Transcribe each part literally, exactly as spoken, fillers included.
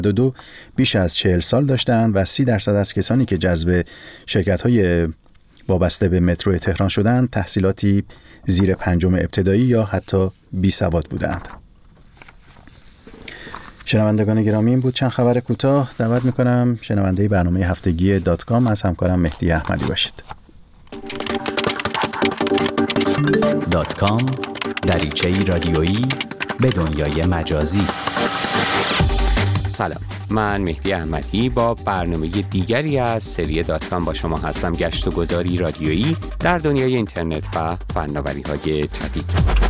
دو دو بیش از چهل سال داشتند و سی درصد از کسانی که جذب شرکت‌های وابسته به مترو تهران شدند تحصیلاتی زیر پنجم ابتدایی یا حتی بی سواد بودند. شنوندگان گرامی، این بود چند خبر کوتاه. دعوت میکنم شنونده برنامه هفتگی دات کام از همکارم مهدی احمدی باشید. دات کام، دریچه‌ای رادیویی به دنیای مجازی. سلام، من مهدی احمدی با برنامه دیگری از سری دات کام با شما هستم. گشت و گذاری رادیویی در دنیای اینترنت و فناوری‌های جدید.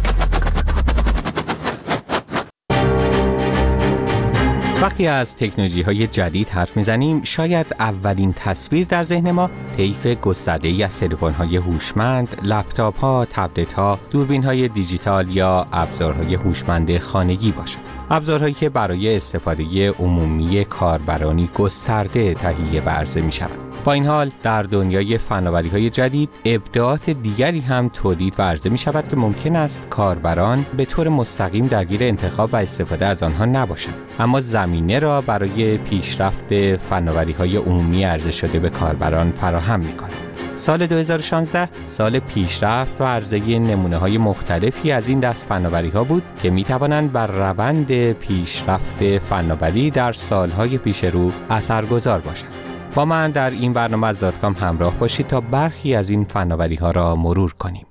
وقتی از تکنولوژی‌های جدید حرف می‌زنیم، شاید اولین تصویر در ذهن ما طیف گسترده‌ای از تلفن‌های هوشمند، لپتاپ‌ها، تبلت‌ها، دوربین‌های دیجیتال یا ابزارهای هوشمند خانگی باشد. ابزارهایی که برای استفاده عمومی کاربرانی گسترده تهیه و عرضه می‌شوند. با این حال در دنیای فناوری‌های جدید ابداعات دیگری هم تولید و عرضه می‌شود که ممکن است کاربران به طور مستقیم درگیر انتخاب و استفاده از آنها نباشند، اما زمینه را برای پیشرفت فناوری‌های عمومی عرضه شده به کاربران فراهم می‌کند. سال دو هزار و شانزده سال پیشرفت و عرضه نمونه‌های مختلفی از این دست فناوری‌ها بود که می‌توانند بر روند پیشرفت فناوری در سال‌های پیش رو اثرگذار باشند. با من در این برنامه از دات کام همراه باشید تا برخی از این فناوری‌ها را مرور کنیم.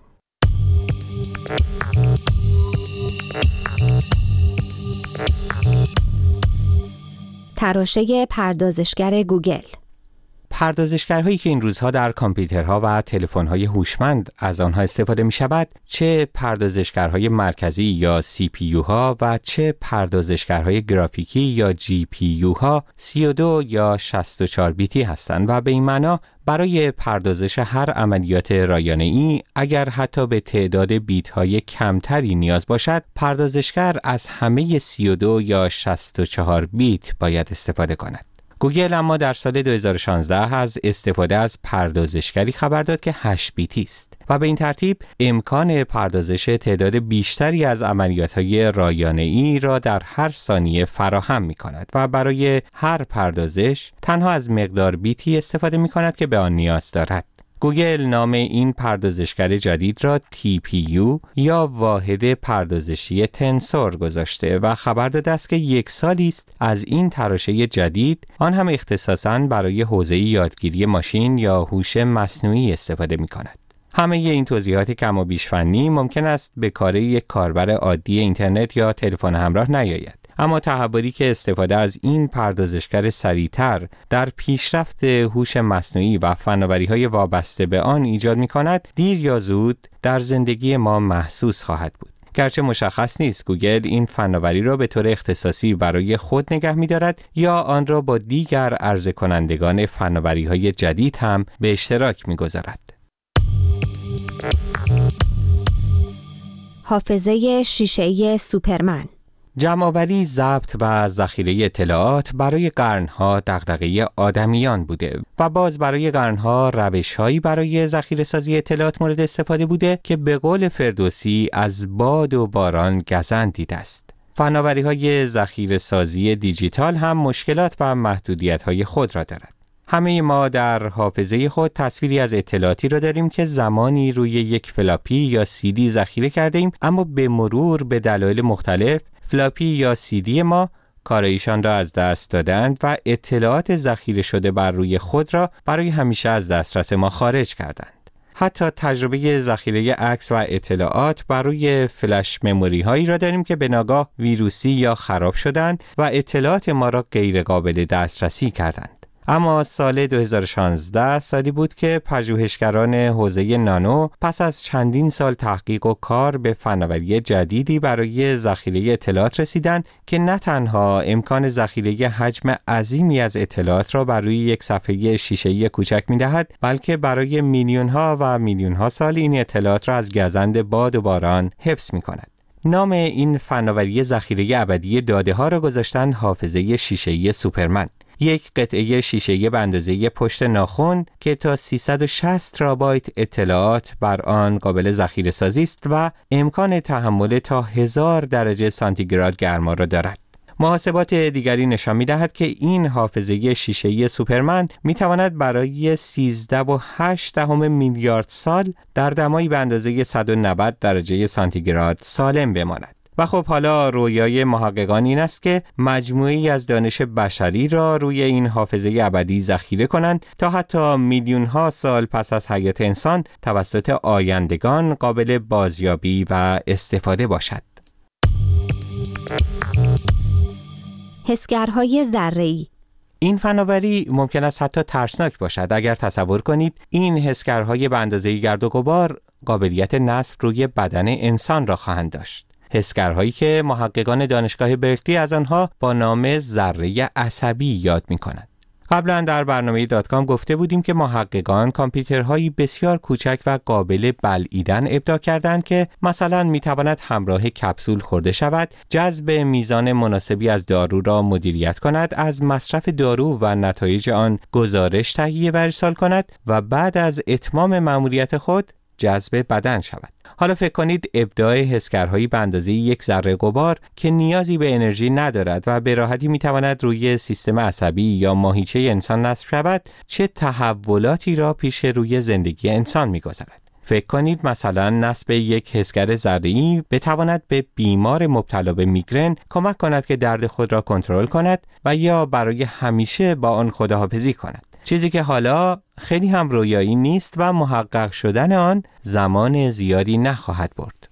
تراشه پردازشگر گوگل. پردازشگرهایی که این روزها در کامپیوترها و تلفن‌های هوشمند از آنها استفاده می‌شود، چه پردازشگرهای مرکزی یا سی پی یو ها و چه پردازشگرهای گرافیکی یا جی پی یو ها سی و دو یا شصت و چهار بیتی هستند و به این معنا برای پردازش هر عملیات رایانه‌ای اگر حتی به تعداد بیت‌های کمتری نیاز باشد، پردازشگر از همه سی و دو یا شصت و چهار بیت باید استفاده کند. گوگل اما در سال دو هزار و شانزده از استفاده از پردازشگری خبر داد که هشت بیتی است و به این ترتیب امکان پردازش تعداد بیشتری از عملیات‌های رایانه‌ای را در هر ثانیه فراهم می‌کند و برای هر پردازش تنها از مقدار بیتی استفاده می‌کند که به آن نیاز دارد. گوگل نام این پردازشگر جدید را تی پی یو یا واحد پردازشی تنسور گذاشته و خبر داده است که یک سالی است از این تراشه جدید، آن هم اختصاصاً برای حوزه یادگیری ماشین یا هوش مصنوعی استفاده می‌کند. همه این توضیحات کم و بیش فنی ممکن است به کار یک کاربر عادی اینترنت یا تلفن همراه نیاید، اما تحولی که استفاده از این پردازشگر سریعتر در پیشرفت هوش مصنوعی و فناوری‌های وابسته به آن ایجاد می‌کند، دیر یا زود در زندگی ما محسوس خواهد بود. گرچه مشخص نیست گوگل این فناوری را به طور اختصاصی برای خود نگه می‌دارد یا آن را با دیگر عرضه کنندگان فناوری‌های جدید هم به اشتراک می‌گذارد. حافظه شیشه‌ای سوپرمن. جمع‌آوری، ضبط و ذخیره اطلاعات برای قرن‌ها دغدغه آدمیان بوده و باز برای قرن‌ها روش‌هایی برای ذخیره‌سازی اطلاعات مورد استفاده بوده که به قول فردوسی از باد و باران گزند دیده است. فناوری‌های ذخیره‌سازی دیجیتال هم مشکلات و محدودیت‌های خود را دارد. همه ما در حافظه خود تصویری از اطلاعاتی را داریم که زمانی روی یک فلاپی یا سی دی ذخیره کرده ایم، اما به مرور به دلایل مختلف فلاپی یا سی دی ما کارایشان را از دست دادند و اطلاعات ذخیره شده بر روی خود را برای همیشه از دسترس ما خارج کردند. حتی تجربه ذخیره عکس و اطلاعات بر روی فلش مموری هایی را داریم که به ناگاه ویروسی یا خراب شدند و اطلاعات ما را غیر قابل دسترسی کردند. اما سال دو هزار و شانزده سالی بود که پژوهشگران حوزه نانو پس از چندین سال تحقیق و کار به فناوری جدیدی برای ذخیره اطلاعات رسیدند که نه تنها امکان ذخیره حجم عظیمی از اطلاعات را بر روی یک صفحه شیشه‌ای کوچک می‌دهد، بلکه برای میلیون‌ها و میلیون‌ها سال این اطلاعات را از گزند باد و باران حفظ می‌کند. نام این فناوری ذخیره ابدی داده‌ها را گذاشتند حافظه شیشه‌ای سوپرمن. یک قطعه شیشه‌ای به اندازه پشت ناخن که تا سیصد و شصت ترابایت اطلاعات بر آن قابل ذخیره سازی است و امکان تحمل تا هزار درجه سانتیگراد گرما را دارد. محاسبات دیگری نشان می‌دهد که این حافظه شیشه‌ای سوپرمن می‌تواند برای سیزده و هشت دهم میلیارد سال در دمایی به اندازه صد و نود درجه سانتیگراد سالم بماند. و خب حالا رویای محققان این است که مجموعه‌ای از دانش بشری را روی این حافظه ابدی ذخیره کنند تا حتی میلیون‌ها سال پس از حیات انسان توسط آیندگان قابل بازیابی و استفاده باشد. حسگرهای ذره‌ای. این فناوری ممکن است حتی ترسناک باشد اگر تصور کنید این حسگرهای به اندازه گرد و غبار قابلیت نصب روی بدن انسان را خواهند داشت. حسگرهایی که محققان دانشگاه برکلی از آنها با نام ذره عصبی یاد می‌کنند. قبلا در برنامه دات کام گفته بودیم که محققان کامپیوترهایی بسیار کوچک و قابل بلعیدن ابداع کردند که مثلا می‌تواند همراه کپسول خورده شود، جذب میزان مناسبی از دارو را مدیریت کند، از مصرف دارو و نتایج آن گزارش تهیه و ارسال کند و بعد از اتمام مأموریت خود جذب بدن شود. حالا فکر کنید ابداع حسگرهایی به اندازه یک ذره غبار که نیازی به انرژی ندارد و به راحتی میتواند روی سیستم عصبی یا ماهیچه انسان نصب شود چه تحولاتی را پیش روی زندگی انسان میگذارد. فکر کنید مثلا نصب یک حسگر ذره‌ای بتواند به بیمار مبتلا به میگرن کمک کند که درد خود را کنترل کند و یا برای همیشه با آن خداحافظی کند. چیزی که حالا خیلی هم رویایی نیست و محقق شدن آن زمان زیادی نخواهد برد.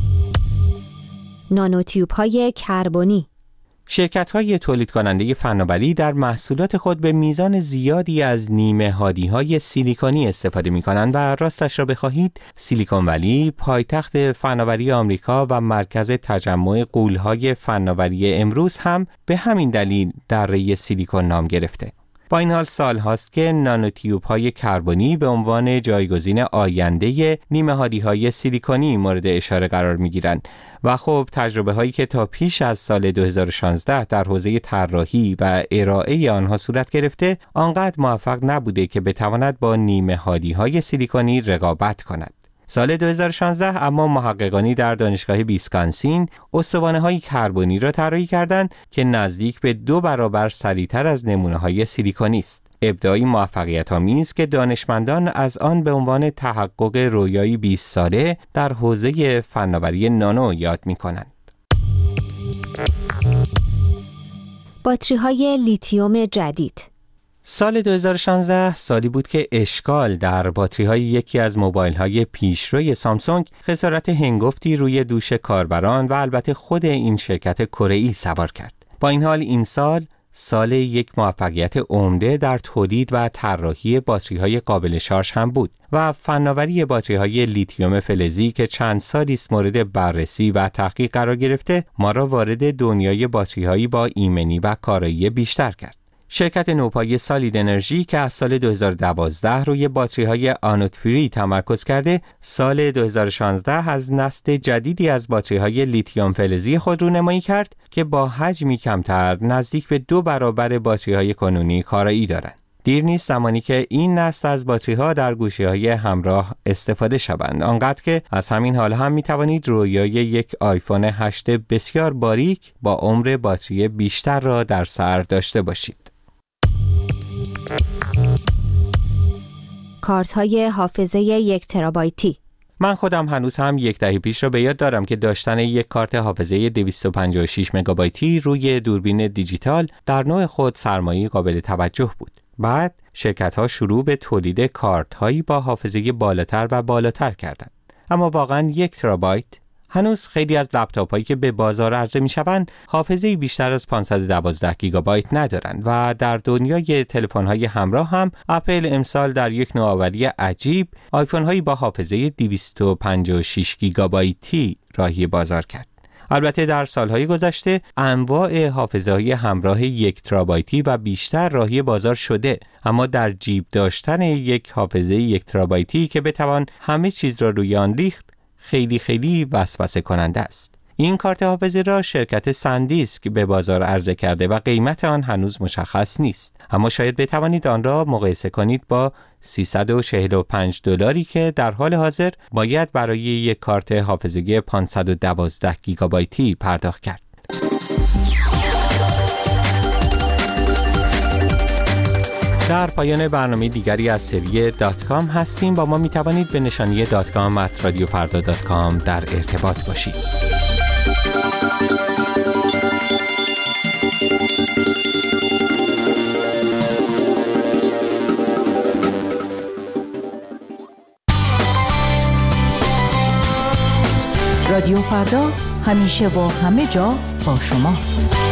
نانوتیوب های کربنی. شرکت‌های تولید کننده فناوری در محصولات خود به میزان زیادی از نیمه هادی‌های سیلیکونی استفاده می‌کنند و راستش را بخواهید سیلیکون ولی پایتخت فناوری آمریکا و مرکز تجمع غول‌های فناوری امروز هم به همین دلیل دره سیلیکون نام گرفته. با این حال سال هاست که نانوتیوب های کربنی به عنوان جایگزین آینده نیمه هادی های سیلیکونی مورد اشاره قرار می گیرند و خب تجربه هایی که تا پیش از سال دو هزار و شانزده در حوزه طراحی و ارائه آنها صورت گرفته آنقدر موفق نبوده که بتواند با نیمه هادی های سیلیکونی رقابت کند. سال دو هزار و شانزده اما محققانی در دانشگاه ویسکانسین استوانه‌های کربنی را طراحی کردند که نزدیک به دو برابر سریعتر از نمونه‌های سیلیکونی است. ابداعی موفقیت‌آمیز که دانشمندان از آن به عنوان تحقق رویایی بیست ساله در حوزه فناوری نانو یاد می‌کنند. باتری‌های لیتیوم جدید. سال دو هزار و شانزده سالی بود که اشکال در باتری‌های یکی از موبایل‌های پیشروی سامسونگ خسارت هنگفتی روی دوش کاربران و البته خود این شرکت کره‌ای سوار کرد. با این حال این سال سال یک موفقیت عمده در تولید و طراحی باتری‌های قابل شارژ هم بود و فناوری باتری‌های لیتیوم فلزی که چند سالی است مورد بررسی و تحقیق قرار گرفته ما را وارد دنیای باتری‌هایی با ایمنی و کارایی بیشتر کرد. شرکت نوپای سالید انرژی که از سال دو هزار و دوازده روی باتری‌های آنود فری تمرکز کرده، سال دو هزار و شانزده از نسل جدیدی از باتری‌های لیتیوم فلزی خود رونمایی کرد که با حجمی کمتر نزدیک به دو برابر باتری‌های کنونی کارایی دارند. دیر نیست زمانی که این نسل از باتری‌ها در گوشی‌های همراه استفاده شوند، آنقدر که از همین حال هم می‌توانید رویای یک آیفون هشت بسیار باریک با عمر باتری بیشتر را در سر داشته باشید. کارت های حافظه یک ترابایتی. من خودم هنوز هم یک دهه پیش را به یاد دارم که داشتن یک کارت حافظه دویست و پنجاه و شش مگابایتی روی دوربین دیجیتال در نوع خود سرمایه قابل توجه بود. بعد شرکت‌ها شروع به تولید کارت‌هایی با حافظه بالاتر و بالاتر کردند. اما واقعاً یک ترابایت؟ هنوز خیلی از لپتاپ‌هایی که به بازار عرضه می‌شوند حافظه‌ای بیشتر از پانصد و دوازده گیگابایت ندارند و در دنیای تلفن‌های همراه هم اپل امسال در یک نوآوری عجیب آیفون‌هایی با حافظه دویست و پنجاه و شش گیگابایتی راهی بازار کرد. البته در سالهای گذشته انواع حافظه‌های همراه یک ترابایتی و بیشتر راهی بازار شده، اما در جیب داشتن یک حافظه یک ترابایتی که بتوان همه چیز را روی آن ریخت خیلی خیلی وسوسه کننده است. این کارت حافظه را شرکت سندیسک به بازار عرضه کرده و قیمت آن هنوز مشخص نیست، اما شاید بتوانید آن را مقایسه کنید با سیصد و چهل و پنج دلاری که در حال حاضر باید برای یک کارت حافظه پانصد و دوازده گیگابایتی پرداخت کرد. در پایان برنامه دیگری از سری دات کام هستیم. با ما می توانید به نشانی دات کام ات رادیو فردا دات کام در ارتباط باشید. رادیو فردا همیشه و همه جا با شماست.